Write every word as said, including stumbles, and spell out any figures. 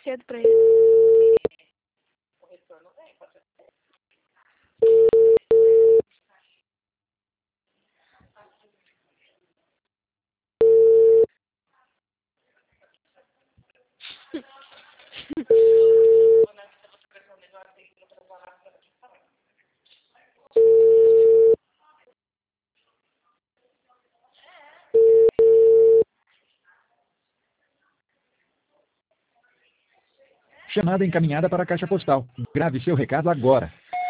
cedo pra ele. Chamada encaminhada para a caixa postal. Grave seu recado agora.